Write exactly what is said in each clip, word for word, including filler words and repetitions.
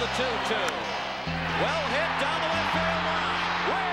the two two. Well hit down the left field line. Way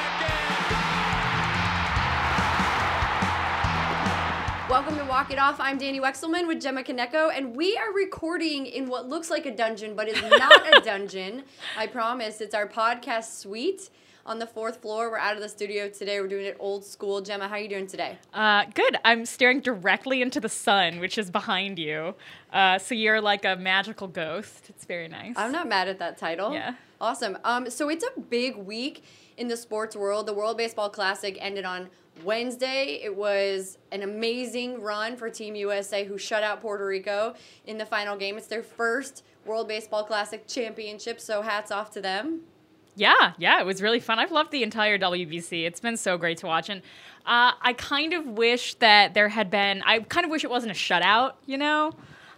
back in. Welcome to Walk It Off. I'm Danny Wexelman with Gemma Kaneko, and we are recording in what looks like a dungeon, but is not a dungeon. I promise. It's our podcast suite on the fourth floor. We're out of the studio today. We're doing it old school. Gemma, how are you doing today? Uh, good. I'm staring directly into the sun, which is behind you. Uh, so you're like a magical ghost. It's very nice. I'm not mad at that title. Yeah. Awesome. Um, so it's a big week in the sports world. The World Baseball Classic ended on Wednesday. It was an amazing run for Team U S A, who shut out Puerto Rico in the final game. It's their first World Baseball Classic championship, so hats off to them. Yeah, yeah, it was really fun. I've loved the entire W B C. It's been so great to watch. And uh, I kind of wish that there had been, I kind of wish it wasn't a shutout, you know?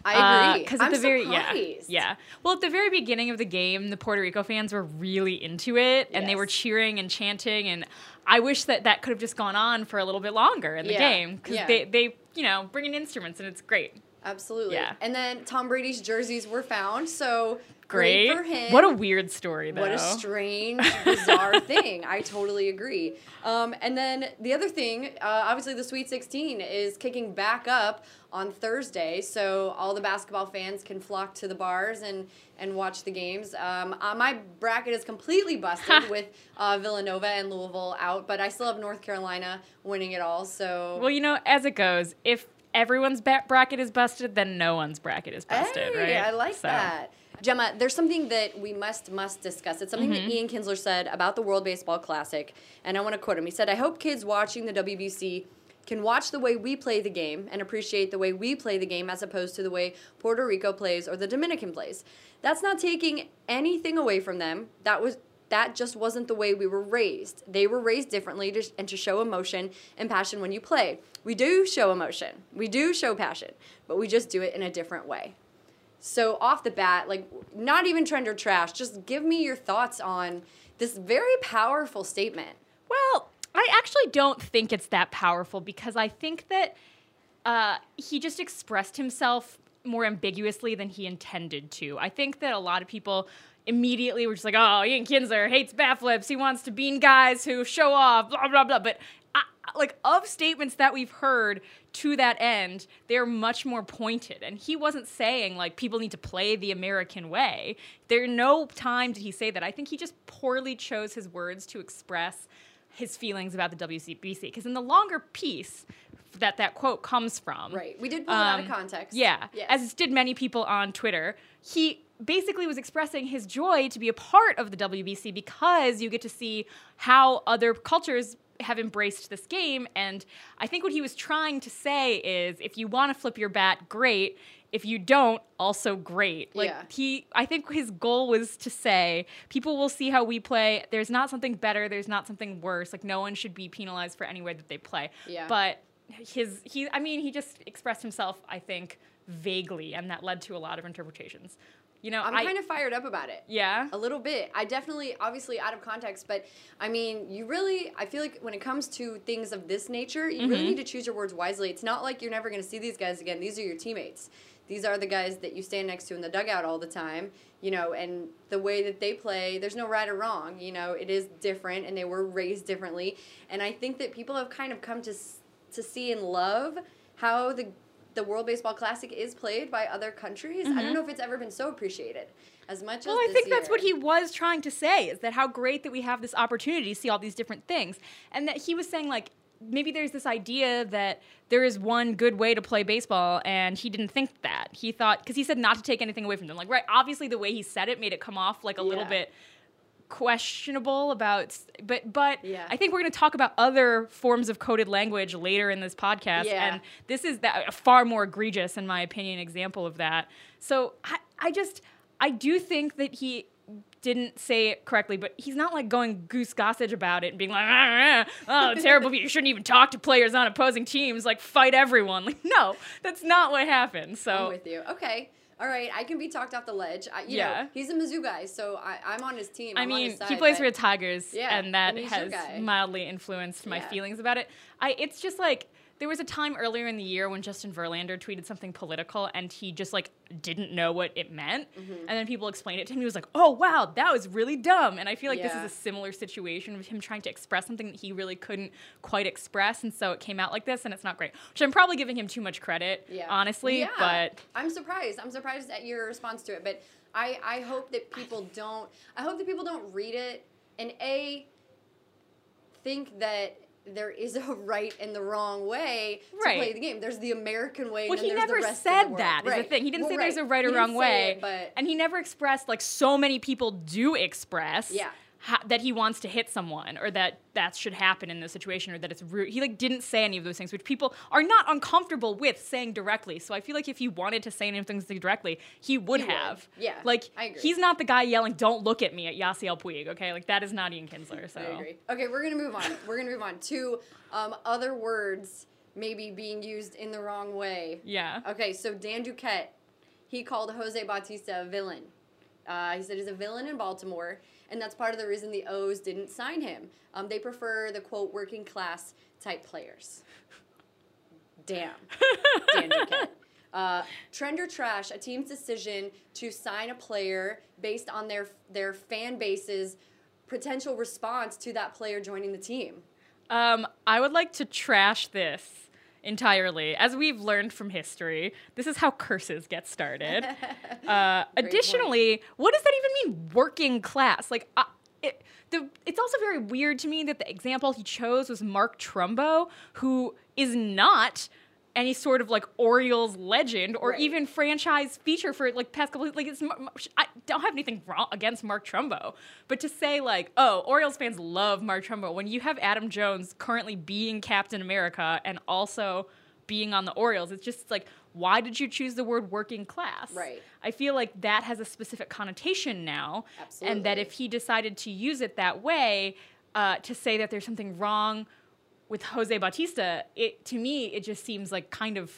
I agree. Because uh, at I'm the very surprised. yeah, yeah. Well, at the very beginning of the game, the Puerto Rico fans were really into it, and yes. they were cheering and chanting. And I wish that that could have just gone on for a little bit longer in the yeah. game, because yeah. they, they, you know, bring in instruments, and it's great. Absolutely. Yeah. And then Tom Brady's jerseys were found, so Great. great for him. What a weird story, though. What a strange, bizarre thing. I totally agree. Um, and then the other thing, uh, obviously the Sweet sixteen is kicking back up on Thursday, so all the basketball fans can flock to the bars and, and watch the games. Um, uh, my bracket is completely busted with uh, Villanova and Louisville out, but I still have North Carolina winning it all. So Well, you know, as it goes, if everyone's ba- bracket is busted, then no one's bracket is busted, hey, right? I like So. that. Gemma, there's something that we must must discuss. It's something Mm-hmm. that Ian Kinsler said about the World Baseball Classic, and I want to quote him. He said, "I hope kids watching the W B C can watch the way we play the game and appreciate the way we play the game as opposed to the way Puerto Rico plays or the Dominican plays. That's not taking anything away from them. That was that just wasn't the way we were raised. They were raised differently to, and to show emotion and passion when you play. We do show emotion. We do show passion, but we just do it in a different way." So off the bat, like, not even trend or trash, just give me your thoughts on this very powerful statement. Well, I actually don't think it's that powerful, because I think that uh, he just expressed himself more ambiguously than he intended to. I think that a lot of people immediately were just like, oh, Ian Kinsler hates bat flips. He wants to bean guys who show off, blah, blah, blah. But I, like, of statements that we've heard to that end, they're much more pointed. And he wasn't saying, like, people need to play the American way. There no time did he say that. I think he just poorly chose his words to express his feelings about the W B C. Because in the longer piece that that quote comes from. Right. We did pull it out of um, context. Yeah. Yes. As did many people on Twitter. He basically was expressing his joy to be a part of the W B C because you get to see how other cultures have embraced this game. And I think what he was trying to say is, if you want to flip your bat, great. If you don't, also great. Like, Yeah. he, I think his goal was to say, people will see how we play. There's not something better. There's not something worse. Like, no one should be penalized for any way that they play. Yeah. But his, he, I mean, he just expressed himself, I think, vaguely, and that led to a lot of interpretations. You know, I'm I, kind of fired up about it. yeah. A little bit. I definitely, obviously out of context, but I mean, you really, I feel like when it comes to things of this nature, you really need to choose your words wisely. It's not like you're never going to see these guys again. These are your teammates. These are the guys that you stand next to in the dugout all the time, you know, and the way that they play, there's no right or wrong, you know, it is different, and they were raised differently. And I think that people have kind of come to to see and love how the the World Baseball Classic is played by other countries. I don't know if it's ever been so appreciated as much Well, as I this think that's year. what he was trying to say, is that how great that we have this opportunity to see all these different things. And that he was saying, like, maybe there's this idea that there is one good way to play baseball, and he didn't think that. He thought, because he said not to take anything away from them. Like, right, obviously the way he said it made it come off like a little Yeah. bit questionable about, but but Yeah. I think we're going to talk about other forms of coded language later in this podcast, Yeah. and this is that a far more egregious, in my opinion, example of that. So I, I just, I do think that he didn't say it correctly, but he's not like going goose gossage about it and being like, ah, ah, oh, terrible, you shouldn't even talk to players on opposing teams, like fight everyone. Like, no, that's not what happened. So I'm with you. Okay. All right, I can be talked off the ledge. I, you Yeah. know, he's a Mizzou guy, so I, I'm on his team. I I'm on mean, his side, he plays but- for the Tigers, Yeah, and that and he's your has guy. mildly influenced my Yeah. feelings about it. I, it's just like, there was a time earlier in the year when Justin Verlander tweeted something political and he just like didn't know what it meant. Mm-hmm. And then people explained it to him. He was like, oh, wow, that was really dumb. And I feel like Yeah. this is a similar situation with him trying to express something that he really couldn't quite express. And so it came out like this, and it's not great. Which I'm probably giving him too much credit, Yeah. honestly. Yeah. But I'm surprised. I'm surprised at your response to it. But I, I hope that people don't I hope that people don't read it and A, think that there is a right and the wrong way to Right. play the game. There's the American way, Well, and then he there's never the rest said of the world. that is right. the thing. He didn't Well, say right. there's a right or He wrong didn't way. say it, but And he never expressed, like so many people do express, Yeah. ha- that he wants to hit someone or that that should happen in this situation or that it's rude. He like didn't say any of those things, which people are not uncomfortable with saying directly. So I feel like if he wanted to say any of those things directly, he would He would. have. Yeah, Like, I agree. he's not the guy yelling, don't look at me at Yasiel Puig, okay? Like, that is not Ian Kinsler, so. I agree. Okay, we're gonna move on. We're gonna move on to um, other words maybe being used in the wrong way. Yeah. Okay, so Dan Duquette, he called Jose Bautista a villain. Uh, he said he's a villain in Baltimore, and that's part of the reason the O's didn't sign him. Um, they prefer the, quote, working class type players. Damn. Dan Duquette. Uh, trend or trash, a team's decision to sign a player based on their their fan base's potential response to that player joining the team. Um, I would like to trash this entirely. As we've learned from history, this is how curses get started. Uh, additionally, what does that even mean, working class? Like, uh, it, the, it's also very weird to me that the example he chose was Mark Trumbo, who is not any sort of like Orioles legend or Right. even franchise feature for like past couple like it's I don't have anything wrong against Mark Trumbo, but to say like, oh, Orioles fans love Mark Trumbo when you have Adam Jones currently being Captain America and also being on the Orioles, it's just like, why did you choose the word working class? Right. I feel like that has a specific connotation now, Absolutely. and that if he decided to use it that way, uh, to say that there's something wrong with Jose Bautista, it to me it just seems like kind of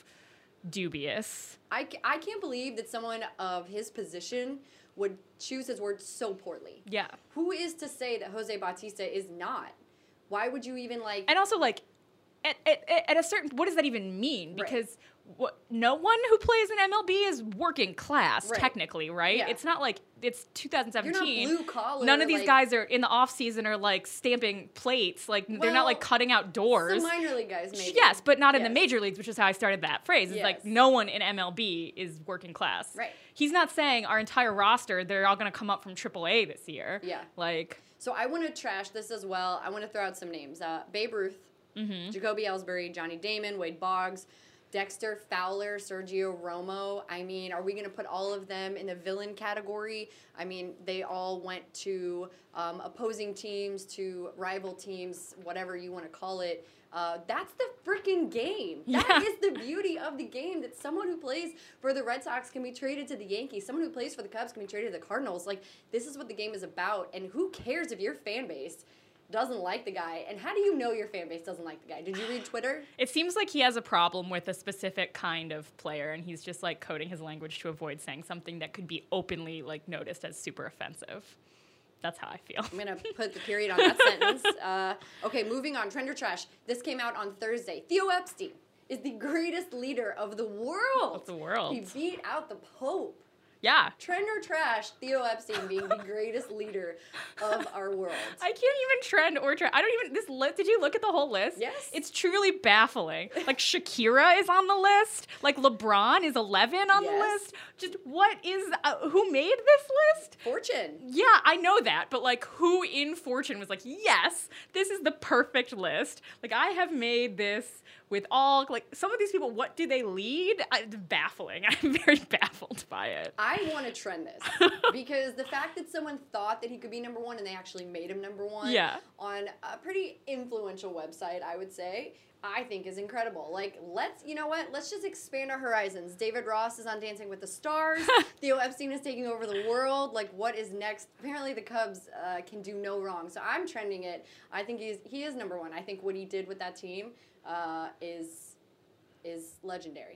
dubious. I, ca- I can't believe that someone of his position would choose his words so poorly. Yeah. Who is to say that Jose Bautista is not? Why would you even like... And also, like, at, at, at a certain, what does that even mean? Right. Because what, no one who plays in M L B is working class, Right. technically, right? Yeah. It's not like it's two thousand seventeen. You're not blue collar. None of these like, guys are in the off season are like stamping plates. Like they're not like Well, cutting out doors. Some minor league guys, maybe. Yes, but not in the Yes. major leagues, which is how I started that phrase. It's like Yes. no one in M L B is working class. Right. He's not saying our entire roster, they're all going to come up from triple A this year. Yeah. Like, So I want to trash this as well. I want to throw out some names. Uh, Babe Ruth, mm-hmm. Jacoby Ellsbury, Johnny Damon, Wade Boggs, Dexter Fowler, Sergio Romo. I mean, are we going to put all of them in the villain category? I mean, they all went to um, opposing teams, to rival teams, whatever you want to call it. Uh, that's the freaking game. That Yeah. is the beauty of the game, that someone who plays for the Red Sox can be traded to the Yankees. Someone who plays for the Cubs can be traded to the Cardinals. Like, this is what the game is about. And who cares if your fan base doesn't like the guy? And how do you know your fan base doesn't like the guy? Did you read Twitter? It seems like he has a problem with a specific kind of player, and he's just like coding his language to avoid saying something that could be openly like noticed as super offensive. That's how I feel. I'm going to put the period on that sentence. Uh, okay, moving on. Trend or trash. This came out on Thursday. Theo Epstein is the greatest leader of the world. Of the world. He beat out the Pope. Yeah. Trend or trash, Theo Epstein being the greatest leader of our world. I can't even trend or trend. I don't even, this list, did you look at the whole list? Yes. It's truly baffling. Like Shakira is on the list. Like LeBron is eleven on Yes. the list. Just what is, uh, who made this list? Fortune. Yeah, I know that, but like who in Fortune was like, yes, this is the perfect list. Like I have made this with all, like some of these people, what do they lead? I, it's baffling. I'm very baffled by it. I want to trend this because the fact that someone thought that he could be number one and they actually made him number one Yeah. on a pretty influential website, I would say, I think is incredible. Like, let's, you know what? Let's just expand our horizons. David Ross is on Dancing with the Stars. Theo Epstein is taking over the world. Like, what is next? Apparently, the Cubs uh, can do no wrong. So I'm trending it. I think he's he is number one. I think what he did with that team uh, is is legendary.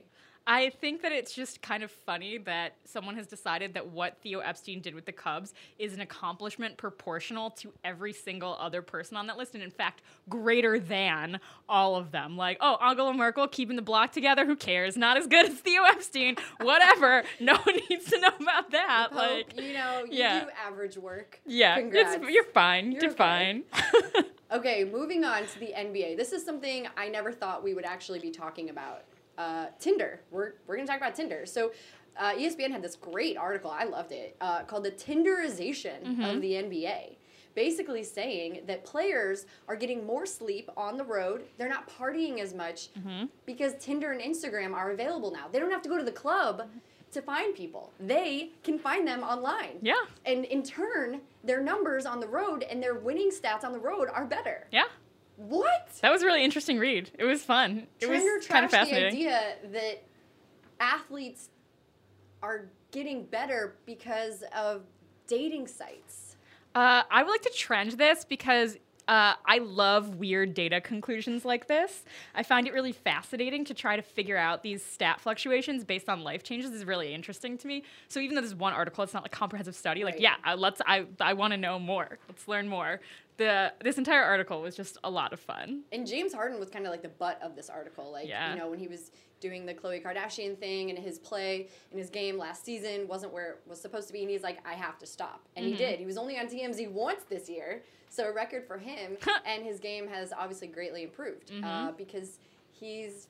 I think that it's just kind of funny that someone has decided that what Theo Epstein did with the Cubs is an accomplishment proportional to every single other person on that list, and in fact, greater than all of them. Like, oh, Angela Merkel keeping the block together, who cares? Not as good as Theo Epstein. Whatever. No one needs to know about that. Pope, like, you know, you yeah. do average work. Yeah, Congrats. it's, you're fine. You're You're, okay. fine. Okay, moving on to the N B A. This is something I never thought we would actually be talking about. Uh, Tinder. We're, we're going to talk about Tinder. So uh, E S P N had this great article, I loved it, uh, called The Tinderization Mm-hmm. of the N B A. Basically saying that players are getting more sleep on the road. They're not partying as much Mm-hmm. because Tinder and Instagram are available now. They don't have to go to the club to find people. They can find them online. Yeah. And in turn, their numbers on the road and their winning stats on the road are better. Yeah. What? That was a really interesting read. It was fun. It Trender was kind of trashed the fascinating. idea that athletes are getting better because of dating sites. Uh, I would like to trend this because uh, I love weird data conclusions like this. I find it really fascinating to try to figure out these stat fluctuations based on life changes. Is really interesting to me. So even though this is one article, it's not like a comprehensive study. Like, Right. yeah, uh, let's. I I want to know more. Let's learn more. The this entire article was just a lot of fun. And James Harden was kind of like the butt of this article. Like, Yeah. you know, when he was doing the Khloe Kardashian thing and his play in his game last season wasn't where it was supposed to be. And he's like, I have to stop. And Mm-hmm. he did. He was only on T M Z once this year. So a record for him. And his game has obviously greatly improved Mm-hmm. uh, because he's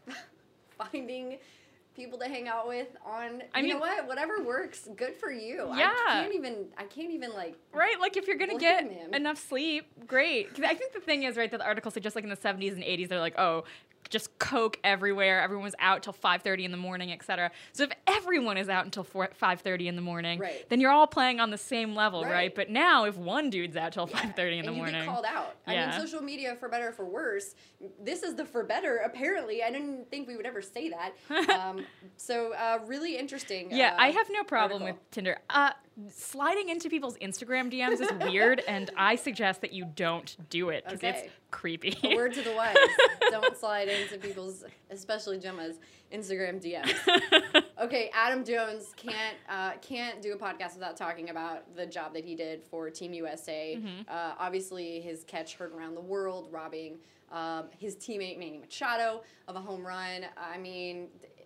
finding people to hang out with on, I you mean- know what? Whatever works, good for you. Yeah. I can't even, I can't even like, Right, like if you're gonna Blame get him. enough sleep, great. 'Cause I think the thing is, right, that the article suggests like in the seventies and eighties, they're like, oh, just coke everywhere. Everyone was out till five thirty in the morning, et cetera. So if everyone is out until five thirty in the morning, Right. then you're all playing on the same level, right? Right. But now if one dude's out till yeah. five thirty in the and you morning, get called out. I Yeah. mean, social media, for better or for worse, this is the for better, apparently. I didn't think we would ever say that. um, so, uh, really interesting. yeah, uh, I have no problem article. with Tinder. Uh, sliding into people's Instagram D Ms is weird, and I suggest that you don't do it because Okay. it's creepy. A word to the wise. Don't slide into people's, especially Gemma's, Instagram D Ms. Okay, Adam Jones can't uh, can't do a podcast without talking about the job that he did for Team U S A. Mm-hmm. Uh, obviously, his catch heard around the world, robbing um, his teammate Manny Machado of a home run. I mean,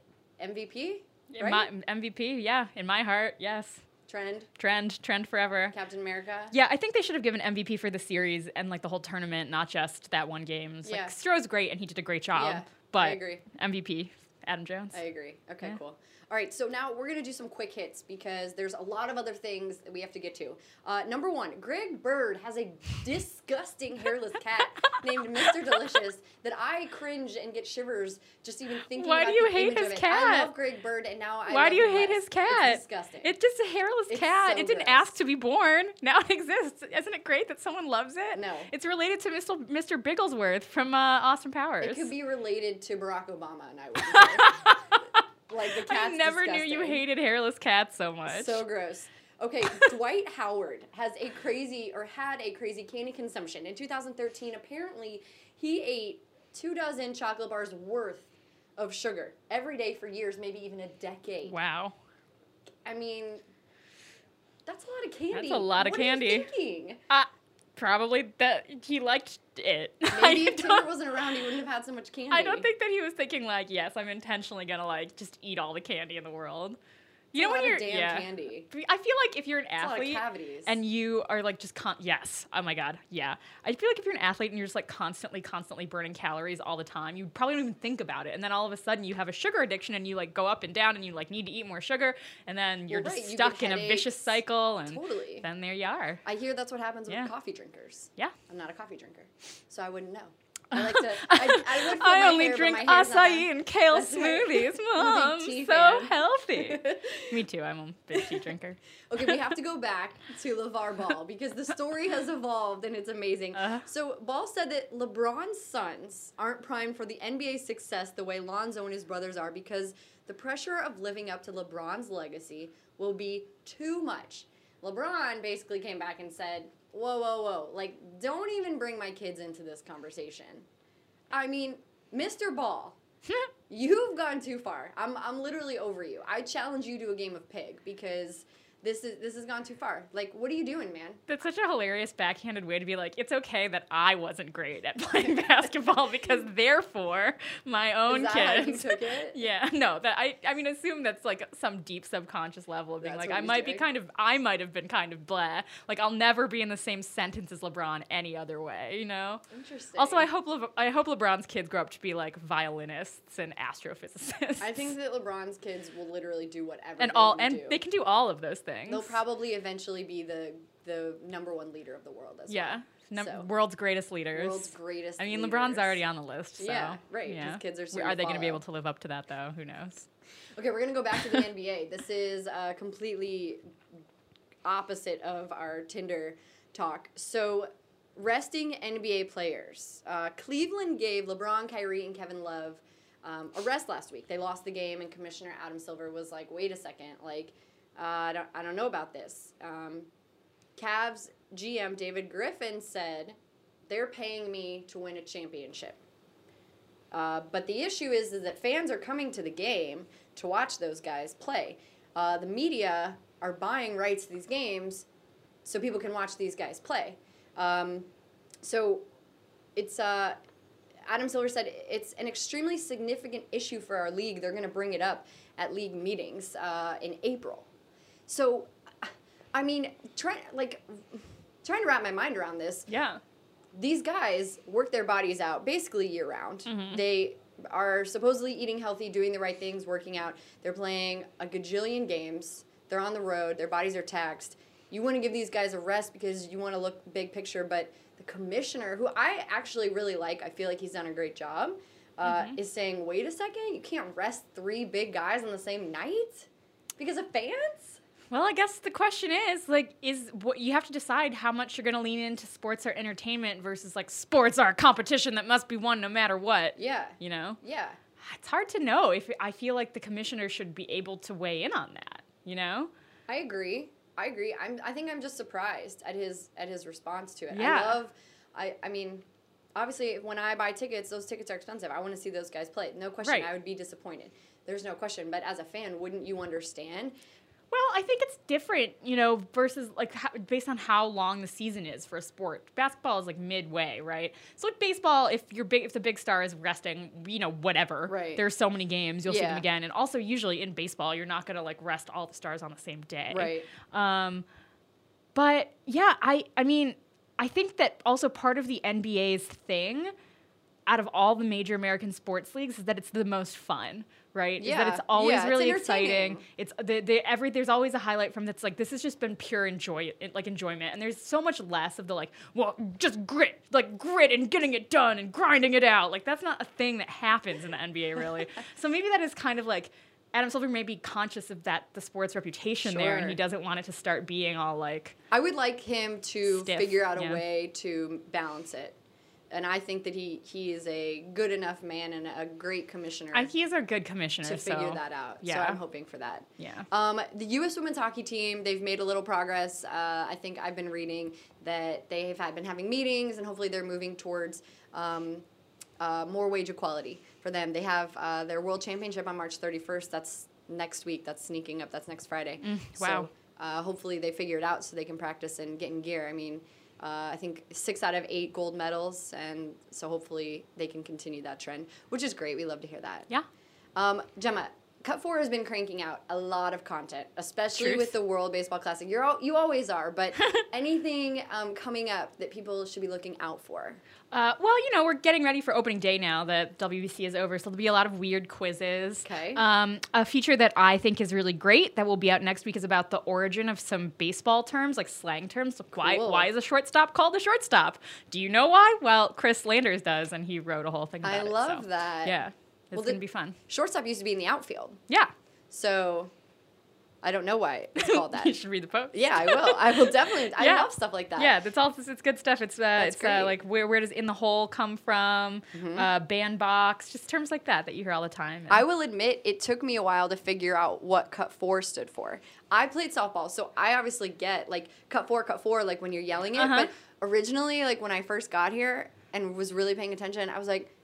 M V P, In right? my, M V P, yeah, in my heart, yes. Trend, Trend, trend forever. Captain America. Yeah, I think they should have given M V P for the series and like the whole tournament, not just that one game. It's Yeah. Like Stroh's great and he did a great job. Yeah, but I agree. M V P, Adam Jones. I agree. Okay, Yeah. cool. All right, so now we're going to do some quick hits because there's a lot of other things that we have to get to. Uh, number one, Greg Bird has a disgusting hairless cat named Mister Delicious that I cringe and get shivers just even thinking Why about do you the hate image his of it. I cat? love Greg Bird, and now I Why love do you him hate less. his cat? It's disgusting. It's just a hairless It's cat. so It didn't gross. ask to be born. Now it exists. Isn't it great that someone loves it? No. It's related to Mister Mister Bigglesworth from uh, Austin Powers. It could be related to Barack Obama, and I would say. Like, the cat's I never knew you disgusting. hated hairless cats so much. So gross. Okay, Dwight Howard has a crazy, or had a crazy candy consumption. In two thousand thirteen, apparently, he ate two dozen chocolate bars worth of sugar every day for years, maybe even a decade. Wow. I mean, that's a lot of candy. That's a lot of What are you candy. thinking? Uh, probably that he liked it. Maybe I if don't- Tinder wasn't around, he wouldn't have had so much candy. I don't think that he was thinking like, yes, I'm intentionally gonna like just eat all the candy in the world. You It's know a when lot you're of damn yeah. candy. I feel like if you're an It's a lot of athlete cavities. and you are like just con- yes, oh my god, yeah. I feel like if you're an athlete and you're just like constantly, constantly burning calories all the time, you probably don't even think about it. And then all of a sudden you have a sugar addiction and you like go up and down and you like need to eat more sugar and then you're Well, just right, you stuck get in a vicious headaches. cycle and Totally. then there you are. I hear that's what happens with Yeah. coffee drinkers. Yeah. I'm not a coffee drinker, so I wouldn't know. I like to. I, I would. I my only hair, but drink my hair's not acai that- and kale That's right. smoothies. I'm a Mom, big tea so fan. healthy. Me too. I'm a big tea drinker. Okay, we have to go back to LeVar Ball because the story has evolved and it's amazing. Uh-huh. So Ball said that LeBron's sons aren't primed for the N B A success the way Lonzo and his brothers are because the pressure of living up to LeBron's legacy will be too much. LeBron basically came back and said, whoa, whoa, whoa, like, don't even bring my kids into this conversation. I mean, Mister Ball, You've gone too far. I'm I'm literally over you. I challenge you to a game of pig because this is this has gone too far. Like, what are you doing, man? That's such a hilarious backhanded way to be like, it's okay that I wasn't great at playing basketball because therefore my own Is that kids. how you took it? Yeah, no, that I I mean assume that's like some deep subconscious level of being That's like what I he's might be doing. kind of I might have been kind of blah. Like I'll never be in the same sentence as LeBron any other way, you know? Interesting. Also, I hope Le- I hope LeBron's kids grow up to be like violinists and astrophysicists. I think that LeBron's kids will literally do whatever and they all want to and do. they can do all of those things. They'll probably eventually be the the number one leader of the world as yeah. well. Num- So, world's greatest leaders. world's greatest I mean, leaders. LeBron's already on the list. So, Yeah, right, his Yeah. kids are soon Are to they going to be follow. able to live up to that, though? Who knows? Okay, we're going to go back to the N B A. This is uh, completely opposite of our Tinder talk. So, resting N B A players. Uh, Cleveland gave LeBron, Kyrie, and Kevin Love um, a rest last week. They lost the game, and Commissioner Adam Silver was like, wait a second, like, uh, I, don't, I don't know about this. Um, Cavs G M David Griffin said, they're paying me to win a championship. Uh, but the issue is, is that fans are coming to the game to watch those guys play. Uh, the media are buying rights to these games so people can watch these guys play. Um, so it's uh, Adam Silver said it's an extremely significant issue for our league. They're going to bring it up at league meetings uh, in April. So, I mean, try, like trying to wrap my mind around this. Yeah. These guys work their bodies out basically year round. Mhm. They are supposedly eating healthy, doing the right things, working out. They're playing a gajillion games. They're on the road. Their bodies are taxed. You want to give these guys a rest because you want to look big picture, but the commissioner, who I actually really like, I feel like he's done a great job, uh, Mhm. is saying, wait a second, you can't rest three big guys on the same night because of fans? Well, I guess the question is, like, is what you have to decide how much you're going to lean into sports or entertainment versus, like, sports are a competition that must be won no matter what. Yeah. You know? Yeah. It's hard to know if I feel like the commissioner should be able to weigh in on that, you know? I agree. I agree. I'm. I think I'm just surprised at his at his response to it. Yeah. I love. I. I mean, obviously, when I buy tickets, those tickets are expensive. I want to see those guys play. No question. Right. I would be disappointed. There's no question. But as a fan, wouldn't you understand? Well, I think it's different, you know, versus like how, based on how long the season is for a sport. Basketball is like midway, right? So like baseball, if you're big, if the big star is resting, you know, whatever. Right. There's so many games, you'll see Yeah. them again. And also, usually in baseball, you're not gonna like rest all the stars on the same day. Right. Um, but yeah, I, I mean, I think that also part of the N B A's thing, out of all the major American sports leagues, is that it's the most fun. Right? Is Yeah. that it's always Yeah, it's really entertaining. exciting. It's the, the every there's always a highlight from that's like this has just been pure enjoy like enjoyment, and there's so much less of the like well just grit like grit and getting it done and grinding it out. Like that's not a thing that happens in the N B A really. So maybe that is kind of like Adam Silver may be conscious of that the sport's reputation there, and Sure. he doesn't want it to start being all like I would like him to Stiff, figure out a yeah. way to balance it. And I think that he, he is a good enough man and a great commissioner I, he is a good commissioner to figure so, that out. So Yeah. I'm hoping for that. Yeah. Um, the U S women's hockey team, they've made a little progress. Uh, I think I've been reading that they have had been having meetings, and hopefully they're moving towards um, uh, more wage equality for them. They have uh, their world championship on March thirty-first. That's next week. That's sneaking up. That's next Friday. Mm, wow. So uh, hopefully they figure it out so they can practice and get in gear. I mean, uh, I think six out of eight gold medals, and so hopefully they can continue that trend, which is great. We love to hear that. Yeah. Um, Gemma, Cut four has been cranking out a lot of content, especially Truth. with the World Baseball Classic. You're all, you always are, but anything um, coming up that people should be looking out for? Uh, well, you know, we're getting ready for opening day now that W B C is over, so there'll be a lot of weird quizzes. Okay. Um, a feature that I think is really great that will be out next week is about the origin of some baseball terms, like slang terms. Like why, Cool. why is a shortstop called a shortstop? Do you know why? Well, Chris Landers does, and he wrote a whole thing about I it. love so, that. Yeah. It's Well, going the- to be fun. Shortstop used to be in the outfield, Yeah. so I don't know why it's called that. You should read the post. Yeah, I will. I will definitely. I Yeah. love stuff like that. Yeah, that's all. It's good stuff. It's uh, it's great. Mm-hmm. uh, like where where does in the hole come from? Uh, bandbox, just terms like that that you hear all the time. I will admit it took me a while to figure out what cut four stood for. I played softball, so I obviously get like cut four, cut four, like when you're yelling it. Uh-huh. But originally, like when I first got here and was really paying attention, I was like,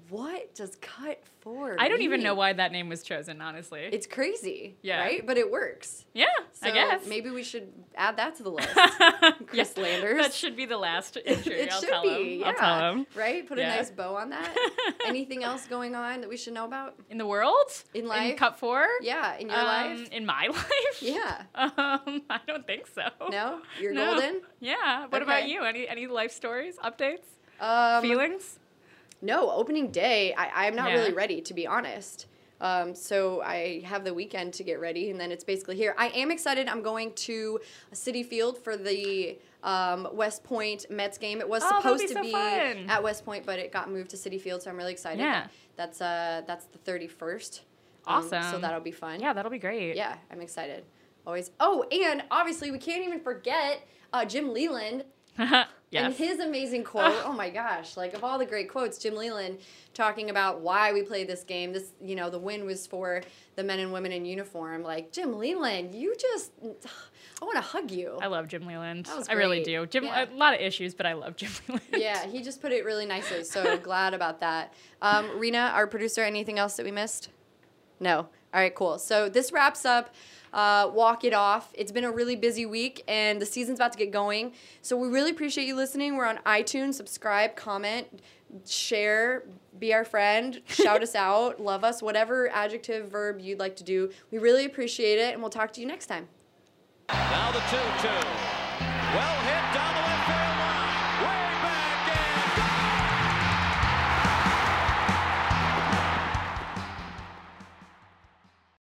what does cut four I don't even mean? know why that name was chosen, honestly. It's crazy, Yeah. right? But it works. yeah, So I guess. maybe we should add that to the list. Chris Yeah, Landers. That should be the last entry. It I'll should tell be, him. yeah. I'll tell him. Right? Put Yeah. a nice bow on that. Anything else going on that we should know about? In the world? In life? In Cup four? Yeah, in your Um, life? In my life? Yeah. Um, I don't think so. No? You're No. golden? Yeah. What about Okay. you? Any any life stories, updates, Um, feelings? No, opening day, I, I'm not Yeah. really ready, to be honest. Um, so I have the weekend to get ready, and then it's basically here. I am excited. I'm going to Citi Field for the um, West Point Mets game. It was Oh, that'll supposed be to so be fun. at West Point, but it got moved to Citi Field, so I'm really excited. Yeah. That's uh, that's the thirty-first. Um, so Awesome. that'll be fun. Yeah, that'll be great. Yeah, I'm excited. Always. Oh, and obviously we can't even forget uh, Jim Leland. yes. And his amazing quote, oh my gosh, like of all the great quotes, Jim Leland talking about why we play this game. This, you know, the win was for the men and women in uniform. Like, Jim Leland, you just, I want to hug you. I love Jim Leland. That was I really great. do. Jim, Yeah. a lot of issues, but I love Jim Leland. Yeah, he just put it really nicely. So glad about that. Um, Rena, our producer, anything else that we missed? No. All right, cool. So this wraps up uh, Walk It Off. It's been a really busy week, and the season's about to get going. So we really appreciate you listening. We're on iTunes. Subscribe, comment, share, be our friend, shout us out, love us, whatever adjective, verb you'd like to do. We really appreciate it, and we'll talk to you next time. Now the two two. Well hit down the left field